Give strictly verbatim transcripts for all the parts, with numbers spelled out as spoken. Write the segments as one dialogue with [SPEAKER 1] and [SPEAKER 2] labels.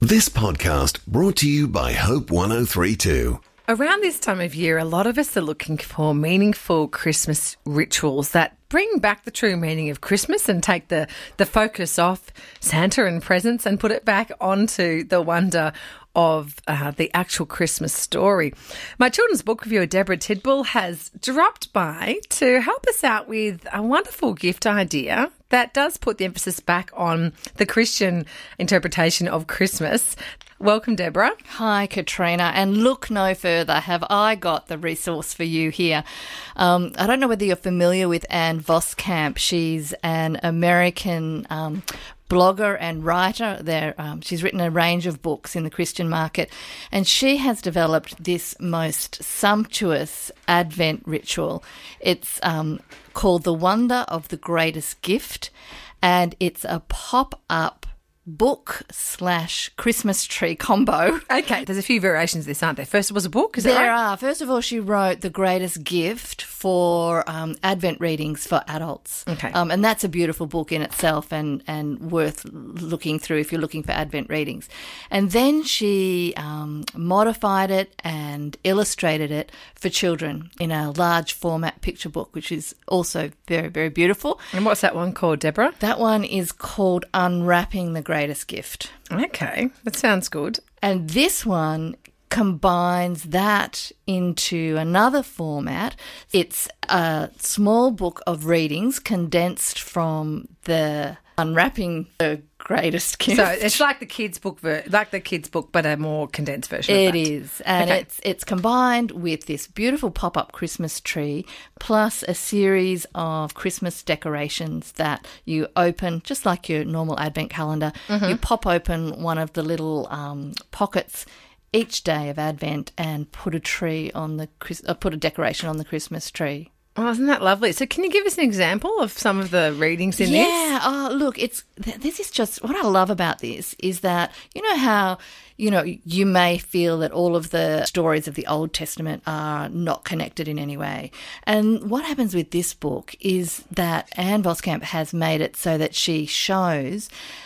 [SPEAKER 1] This podcast brought to you by Hope one oh three two.
[SPEAKER 2] Around this time of year, a lot of us are looking for meaningful Christmas rituals that bring back the true meaning of Christmas and take the, the focus off Santa and presents and put it back onto the wonder of uh, the actual Christmas story. My children's book reviewer, Deborah Tidball, has dropped by to help us out with a wonderful gift idea that does put the emphasis back on the Christian interpretation of Christmas. Welcome, Deborah.
[SPEAKER 3] Hi, Katrina. And look no further. Have I got the resource for you here? Um, I don't know whether you're familiar with Ann Voskamp. She's an American um, blogger and writer. There, um, she's written a range of books in the Christian market, and she has developed this most sumptuous Advent ritual. It's um, called The Wonder of the Greatest Gift, and it's a pop-up book slash Christmas tree combo.
[SPEAKER 2] Okay, there's a few variations of this, aren't there? First it was a book, is
[SPEAKER 3] there
[SPEAKER 2] that right?
[SPEAKER 3] There are. First of all, she wrote The Greatest Gift for um, Advent readings for adults.
[SPEAKER 2] Okay.
[SPEAKER 3] Um, and that's a beautiful book in itself and, and worth looking through if you're looking for Advent readings. And then she um, modified it and illustrated it for children in a large format picture book, which is also very, very beautiful.
[SPEAKER 2] And what's that one called, Deborah?
[SPEAKER 3] That one is called Unwrapping the Greatest Gift.
[SPEAKER 2] Okay, that sounds good.
[SPEAKER 3] And this one combines that into another format. It's a small book of readings condensed from the Unwrapping the Greatest Gift.
[SPEAKER 2] So it's like the kids' book, ver- like the kids' book, but a more condensed version.
[SPEAKER 3] It
[SPEAKER 2] of that.
[SPEAKER 3] is, and
[SPEAKER 2] okay.
[SPEAKER 3] it's it's combined with this beautiful pop-up Christmas tree, plus a series of Christmas decorations that you open, just like your normal Advent calendar. Mm-hmm. You pop open one of the little um, pockets each day of Advent and put a tree on the uh, put a decoration on the Christmas tree.
[SPEAKER 2] Oh, isn't that lovely? So can you give us an example of some of the readings in
[SPEAKER 3] yeah,
[SPEAKER 2] this?
[SPEAKER 3] Yeah, oh, look, it's this is just what I love about this is that, you know how, you know, you may feel that all of the stories of the Old Testament are not connected in any way. And what happens with this book is that Ann Voskamp has made it so that she shows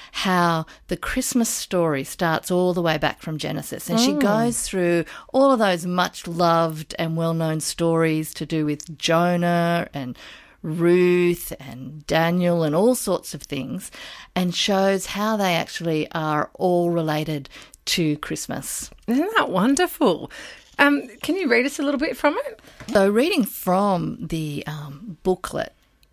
[SPEAKER 3] how the Christmas story starts all the way back from Genesis. And mm. she goes through all of those much-loved and well-known stories to do with Jonah and Ruth and Daniel and all sorts of things, and shows how they actually are all related to Christmas.
[SPEAKER 2] Isn't that wonderful? Um, can you read us a little bit from it?
[SPEAKER 3] So reading from the um, booklet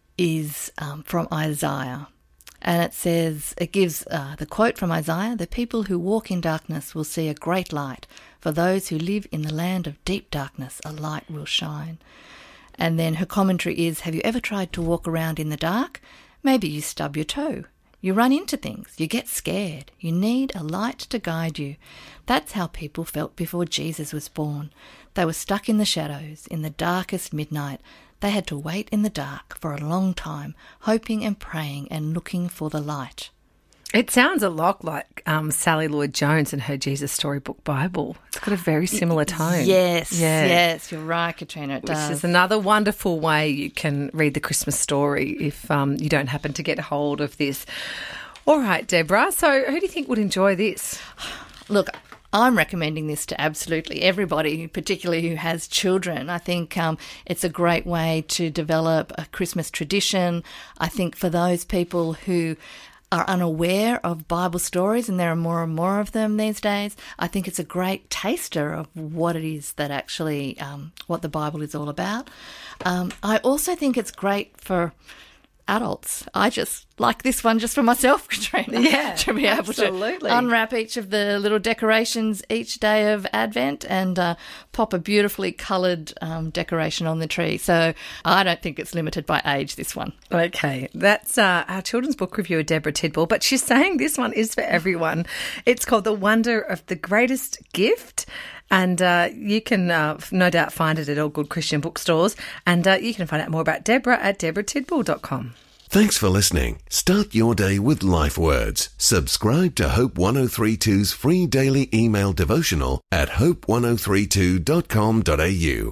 [SPEAKER 3] is um, from Isaiah. And it says, it gives uh, the quote from Isaiah, "The people who walk in darkness will see a great light. For those who live in the land of deep darkness, a light will shine." And then her commentary is, "Have you ever tried to walk around in the dark? Maybe you stub your toe. You run into things. You get scared. You need a light to guide you. That's how people felt before Jesus was born. They were stuck in the shadows, in the darkest midnight. They had to wait in the dark for a long time, hoping and praying and looking for the light."
[SPEAKER 2] It sounds a lot like um, Sally Lloyd-Jones and her Jesus Storybook Bible. It's got a very similar tone.
[SPEAKER 3] Yes,
[SPEAKER 2] yeah.
[SPEAKER 3] yes, you're right, Katrina, it
[SPEAKER 2] Which
[SPEAKER 3] does.
[SPEAKER 2] Which is another wonderful way you can read the Christmas story if um, you don't happen to get hold of this. All right, Deborah, so who do you think would enjoy this?
[SPEAKER 3] Look, I'm recommending this to absolutely everybody, particularly who has children. I think um, it's a great way to develop a Christmas tradition. I think for those people who are unaware of Bible stories, and there are more and more of them these days, I think it's a great taster of what it is that actually, um, what the Bible is all about. Um, I also think it's great for adults. I just like this one just for myself, Katrina.
[SPEAKER 2] Yeah,
[SPEAKER 3] to be able
[SPEAKER 2] absolutely.
[SPEAKER 3] to unwrap each of the little decorations each day of Advent and uh, pop a beautifully coloured um, decoration on the tree. So I don't think it's limited by age, this one.
[SPEAKER 2] Okay, that's uh, our children's book reviewer, Deborah Tidball, but she's saying this one is for everyone. It's called The Wonder of the Greatest Gift, and uh, you can uh, no doubt find it at all good Christian bookstores, and uh, you can find out more about Deborah at deborah tidball dot com.
[SPEAKER 1] Thanks for listening. Start your day with Life Words. Subscribe to Hope one oh three two's free daily email devotional at hope one oh three two dot com dot a u.